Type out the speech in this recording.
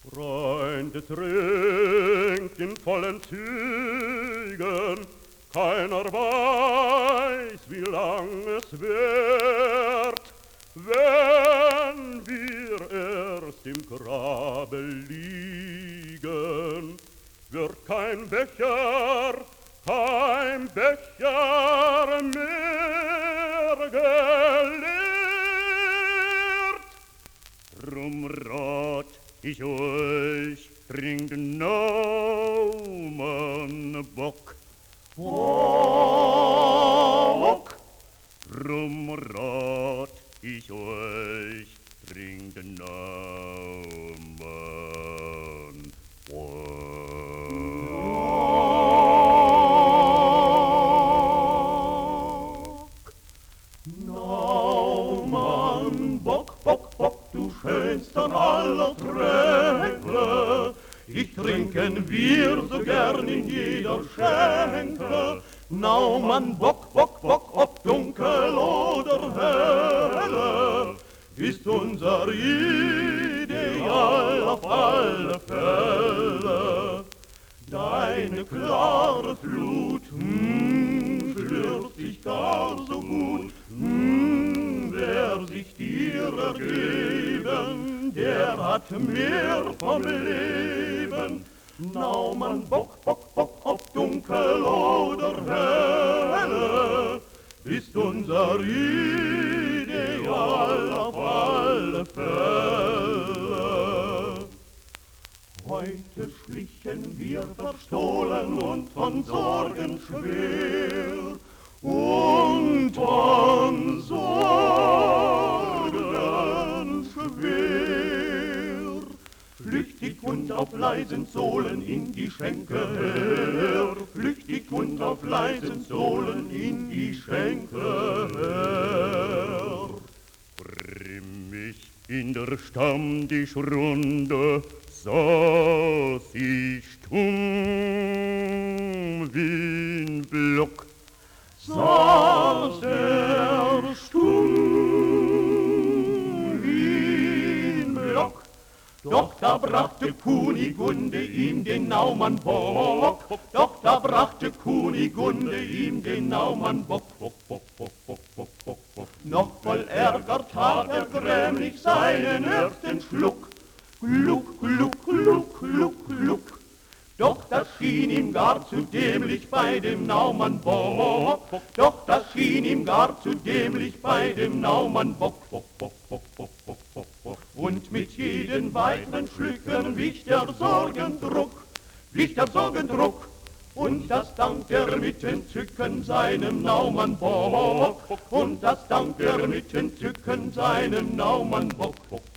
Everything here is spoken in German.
Freunde trinkt in vollen Zügen, keiner weiß, wie lang es währt, wenn wir erst im Grabe liegen, wird kein Becher mehr geleert. Drum rat ich euch, trinkt Naumann Bock. Bock. Drum rat ich euch, trinkt Naumann Bock. Naumann Bock, Bock, Bock, du schönster aller Tränke. Ich trinken wir so gern in jeder Schenke. Naumann Bock, Bock, Bock, ob dunkel oder helle, ist unser Ideal auf alle Fälle. Deine klare Flut schlürft sich gar so gut. Wer sich dir ergeben, der hat mehr vom Leben. Naumann Bock, Bock, Bock, ob dunkel oder helle, ist unser Ideal auf alle Fälle. Heute schlichen wir verstohlen und von Sorgen schwer, und von Sorgen schwer. Flüchtig und auf leisen Sohlen in die Schenke her, flüchtig und auf leisen Sohlen in die Schenke her. Grimmig in der Stammtischrunde saß ich stumm wie ein Block. Saß er stumm wie ein Block. Doch da brachte Kunigunde ihm den Naumann Bock. Doch da brachte Kunigunde ihm den Naumann Bock. Noch voll Ärger tat er grämlich seinen ersten Schluck. Gluck, gluck, gluck, gluck, gluck. Doch das schien ihm gar zu dämlich bei dem Naumann Bock. Doch das schien ihm gar zu dämlich bei dem Naumann Bock. Und mit jedem weiteren Schlücken wich der Sorgendruck. Und das dank er mit Entzücken seinem Naumann Bock. Und das dank er mit Entzücken seinem Naumann Bock.